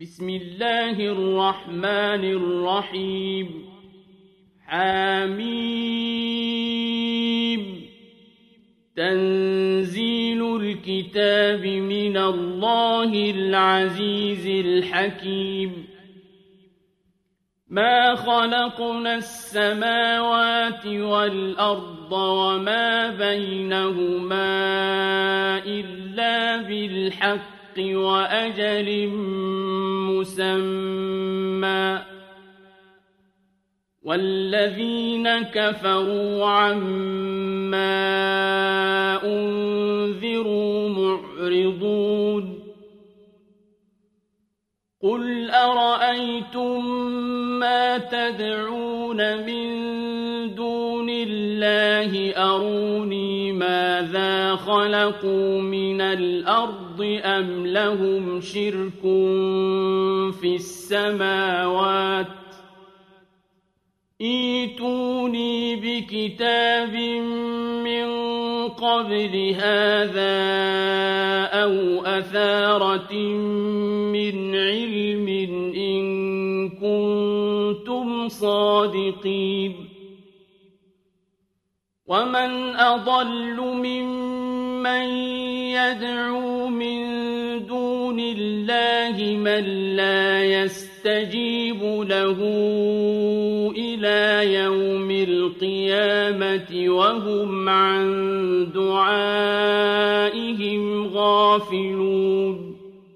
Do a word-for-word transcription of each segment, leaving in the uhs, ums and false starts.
بسم الله الرحمن الرحيم حميم تنزيل الكتاب من الله العزيز الحكيم ما خلقنا السماوات والأرض وما بينهما إلا بالحق وأجل مسمى والذين كفروا عما أنذروا معرضون قل أرأيتم ما تدعون من دون الله أروني ماذا خلقوا من الأرض أم لهم شرك في السماوات ائتوني بكتاب من قبل هذا أو أثارة من علم إن كنتم صادقين ومن أضل ممن يدعو من دون الله من لا يستجيب له إلى يوم القيامة وهم عن دعائهم غافلون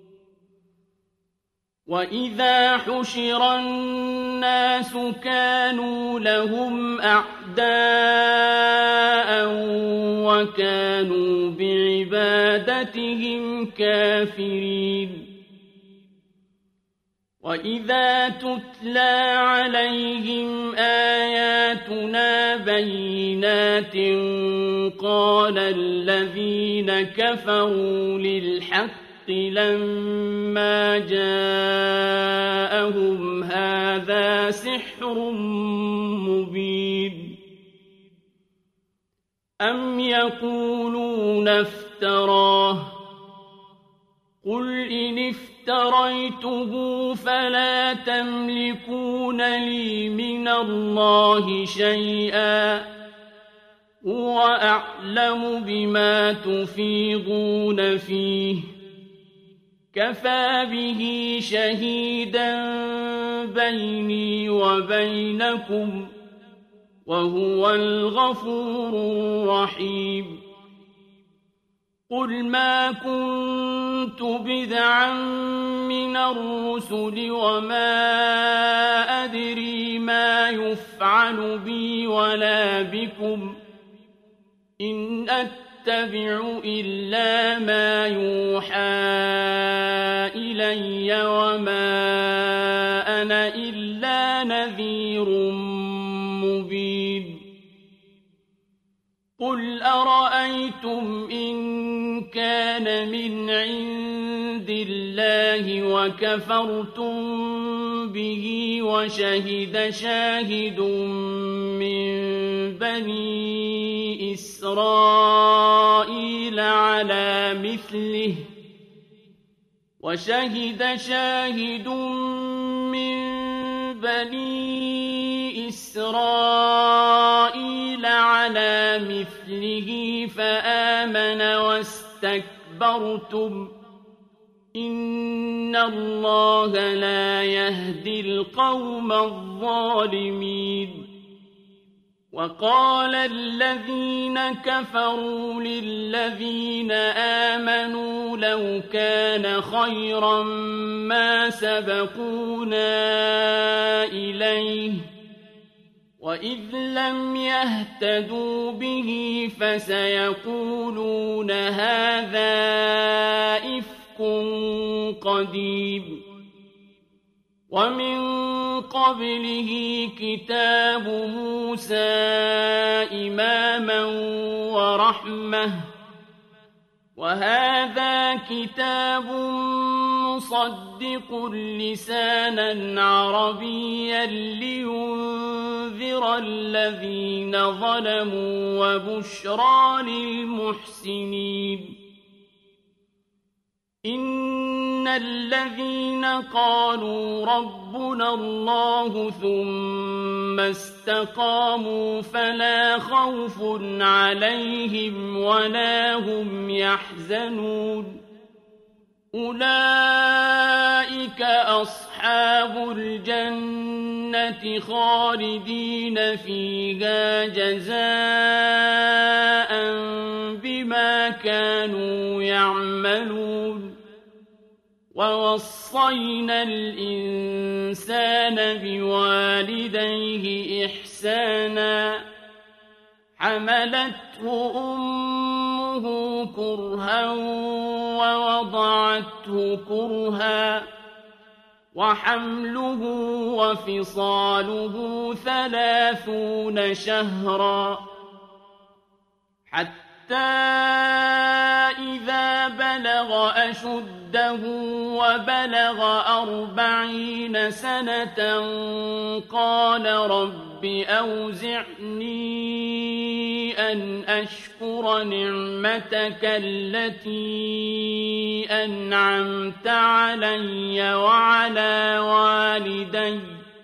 وإذا حشر الناس كانوا لهم أعداء وكانوا بعبادتهم كافرين وإذا تتلى عليهم آياتنا بينات قال الذين كفروا للحق لما جاءهم هذا سحر مبين أم يقولون افتراه قل إن افتريته فلا تملكون لي من الله شيئا هو أعلم بما تفيضون فيه كفى به شهيدا بيني وبينكم وهو الغفور الرحيم قل ما كنت بدعا من الرسل وما أدري ما يفعل بي ولا بكم إن أتبع إلا ما يوحى إلي وما أنا إلا نذير مبين قل أرأيتم إن كان من عند الله وكفرتم به وشهد شاهد من بني إسرائيل على مثله وشهد شاهد من بني إسرائيل على مثله فآمن واستكبرتم إن الله لا يهدي القوم الظالمين وقال الذين كفروا للذين آمنوا لو كان خيرا ما سبقونا إليه وإذ لم يهتدوا به فسيقولون هذا إفك قديم ومن قبله كتاب موسى إماما ورحمة وهذا كتاب مصدق لسانا عربيا لينذر الذين ظلموا وبشرى للمحسنين إن الذين قالوا ربنا الله ثم استقاموا فلا خوف عليهم ولا هم يحزنون أولئك أصحاب الجنة خالدين فيها جزاء بما كانوا يعملون ووصينا الإنسان بوالديه إحسانا حملته أمه كرها ووضعته كرها وحمله وفصاله ثلاثون شهرا حتى إذا بلغ أشده وبلغ أربعين سنة قال رب أوزعني أن أشكر نعمتك التي أنعمت علي وعلى والدي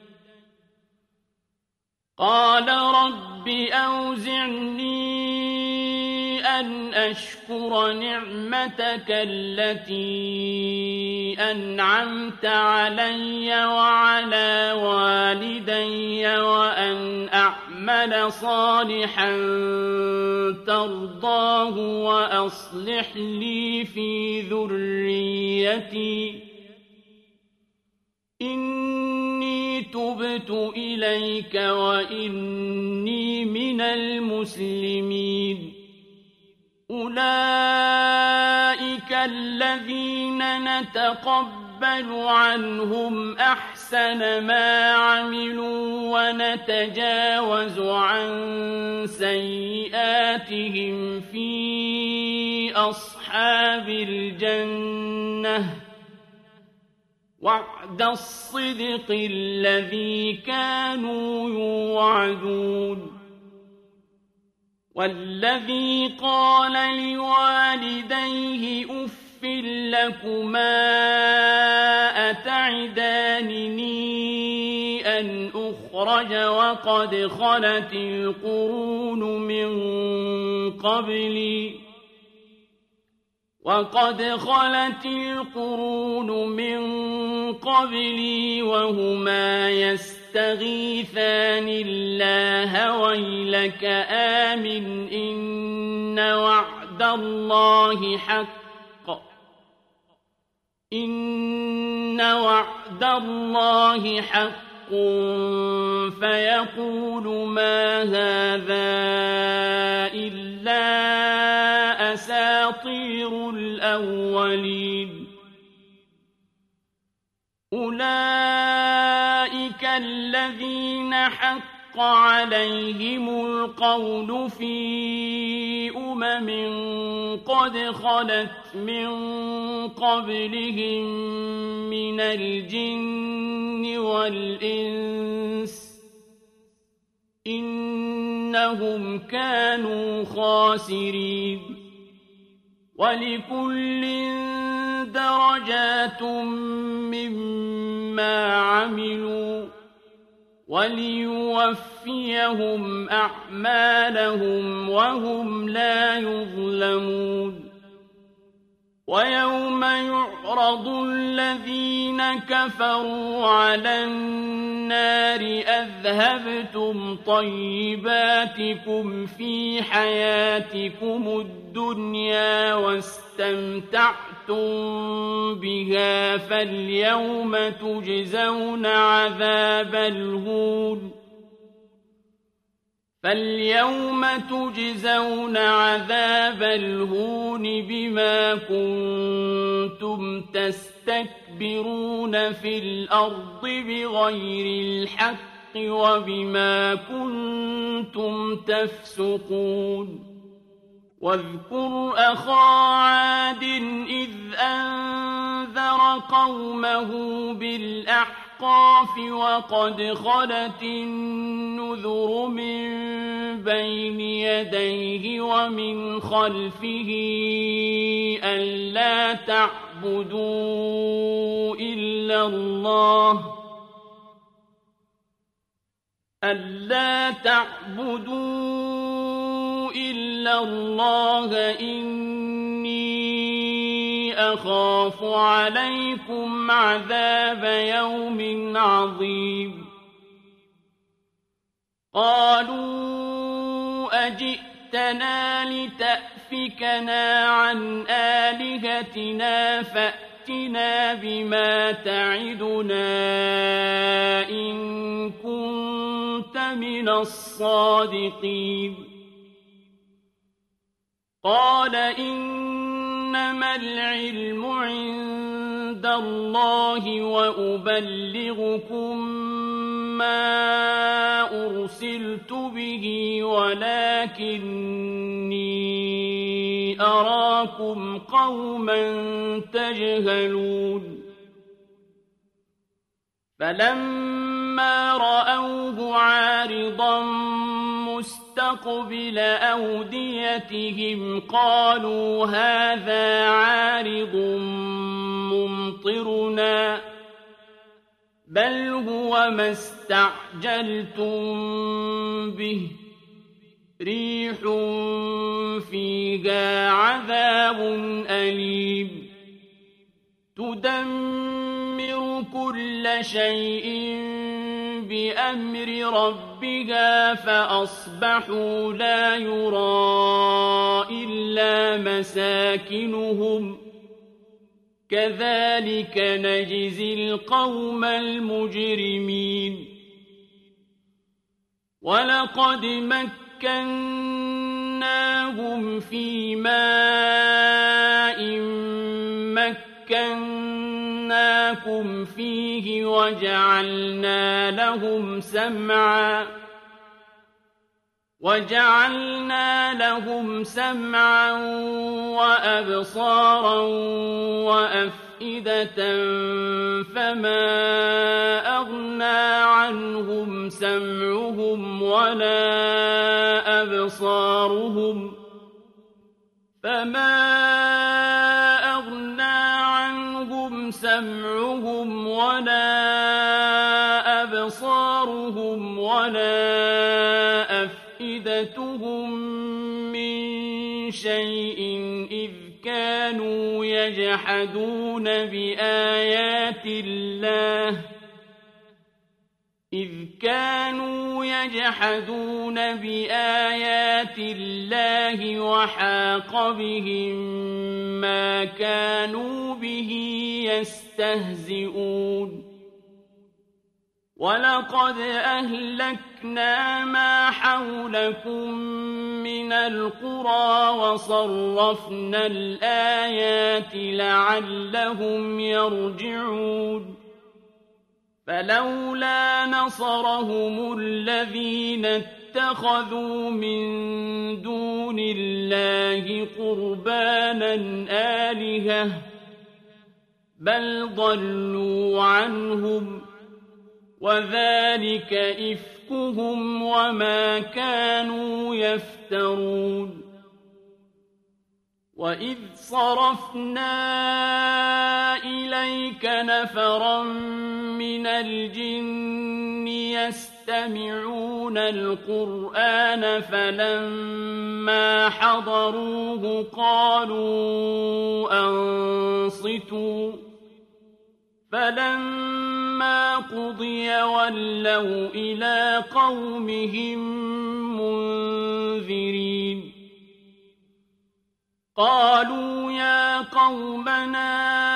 قال رب أوزعني أن أشكر نعمتك التي أنعمت علي وعلى والدي وأن أعمل صالحا ترضاه وأصلح لي في ذريتي إني تبت إليك وإني من المسلمين أولئك الذين نتقبل عنهم أحسن ما عملوا ونتجاوز عن سيئاتهم في أصحاب الجنة وعد الصدق الذي كانوا يوعدون والذي قال لوالديه أف لكما أتعدانني أن أخرج وقد خلت القرون من قبلي وقد خلت القرون من قبلي وهما يستغيثان الله ويلك آمن إن وعد الله حق إن وعد الله حق فيقول ما هذا إلا أساطير الأولين أولئك الذين حق عليهم القول في أمم قد خلت من قبلهم من الجن والإنس إنهم كانوا خاسرين ولكل درجات مما عملوا وليوفيهم أعمالهم وهم لا يظلمون ويوم يعرض الذين كفروا على النار أذهبتم طيباتكم في حياتكم الدنيا واستمتعتم بها فاليوم تجزون عذاب الهون فاليوم تجزون عذاب الهون بما كنتم تستكبرون في الأرض بغير الحق وبما كنتم تفسقون واذكر أخا عاد إذ أنذر قومه بالأحقاف وقد خلت النذر من بين يديه ومن خلفه ألا تعبدوا تعبدوا إلا الله ألا تعبدوا إلا الله إني أخاف عليكم عذاب يوم عظيم قالوا أجئتنا لتأفكنا عن آلهتنا فأتنا بما تعدنا إن كنت من الصادقين قال إنما العلم عند الله وأبلغكم ما أرسلت به ولكني أراكم قوما تجهلون فلما رأوه عارضا مستقبل أوديتهم قالوا هذا عارض ممطرنا بل هو ما استعجلتم به ريح فيها عذاب أليم تدمر كل شيء بأمر ربها فأصبحوا لا يرى إلا مساكنهم كذلك نجزي القوم المجرمين ولقد مكناهم في ماء مكناكم فيه وجعلنا لهم سمعا وجعلنا لهم سمعا وأبصارا وأفئدة فما أغنى عنهم سمعهم ولا أبصارهم فما أغنى عنهم سمعهم ولا أبصارهم ولا أفئدتهم من شيء إذ كانوا يجحدون بآيات الله إذ كانوا يجحدون بآيات الله وحاق بهم ما كانوا به يستهزئون ولقد أهلكنا ما حولكم من القرى وصرفنا الآيات لعلهم يرجعون فلولا نصرهم الذين اتخذوا من دون الله قربانا آلهة بل ضلوا عنهم وذلك إفكهم وما كانوا يفترون وإذ صرفنا إليك نفرا من الجن يستمعون القرآن فلما حضروه قالوا أنصتوا فلما قضي ولوا إلى قومهم منذرين قالوا يا قومنا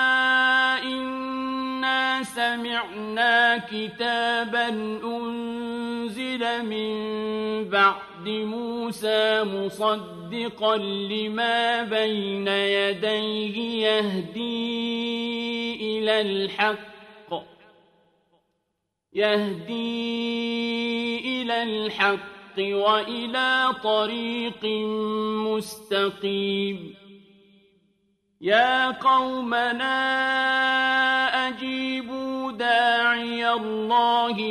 إنا سمعنا كتابا أنزل من بعد موسى مصدقا لما بين يديه يهدي إلى الحق يهدي إلى الحق وإلى طريق مستقيم يا قومنا أجيبوا داعي الله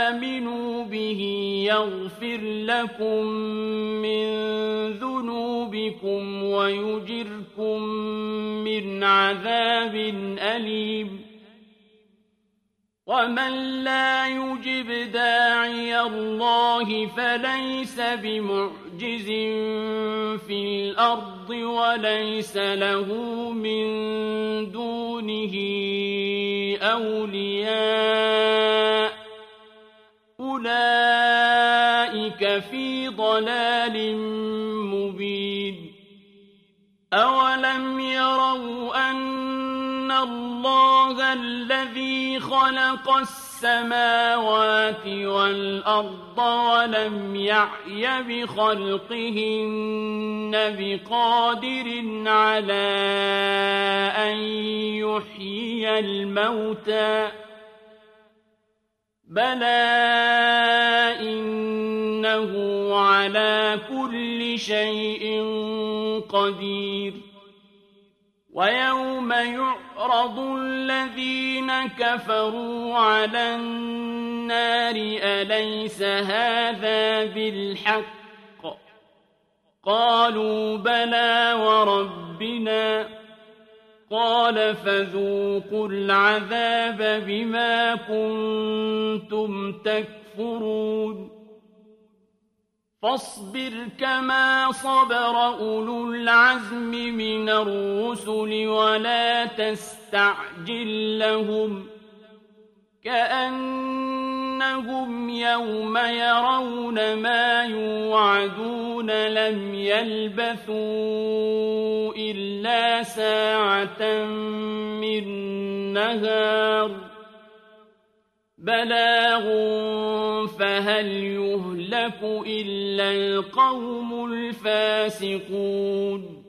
وآمنوا به يغفر لكم من ذنوبكم بكم ويجركم من عذاب أليم ومن لا يجب داعي الله فليس بمعجز في الأرض وليس له من دونه أولياء أولئك في ضلال مبين أولم يروا أن الله الذي خلق السماوات والأرض ولم يعي بخلقهن بقادر على أن يحيي الموتى بلى إنه على كل شيء قدير ويوم يعرض الذين كفروا على النار أليس هذا بالحق قالوا بلى وربنا قال فذوقوا العذاب بما كنتم تكفرون فاصبر كما صبر أولو العزم من الرسل ولا تستعجل لهم كأنهم يوم يرون ما يوعدون لم يلبثوا إلا ساعة من نهار بلاغ فهل يهلك إلا القوم الفاسقون